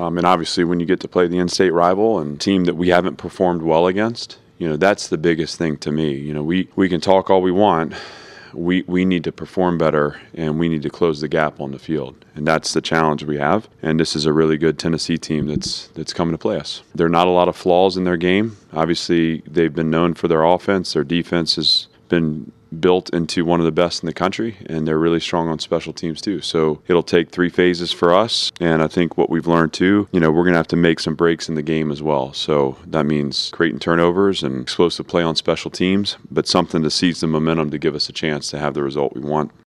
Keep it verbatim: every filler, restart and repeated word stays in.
Um, and obviously when you get to play the in-state rival and team that we haven't performed well against, you know, that's the biggest thing to me. You know, we, we can talk all we want. We, we need to perform better, and we need to close the gap on the field. And that's the challenge we have. And this is a really good Tennessee team that's that's coming to play us. There are not a lot of flaws in their game. Obviously, they've been known for their offense. Their defense has been built into one of the best in the country, and they're really strong on special teams too. So it'll take three phases for us, and I think what we've learned too, you know, we're going to have to make some breaks in the game as well. So that means creating turnovers and explosive play on special teams, but something to seize the momentum to give us a chance to have the result we want.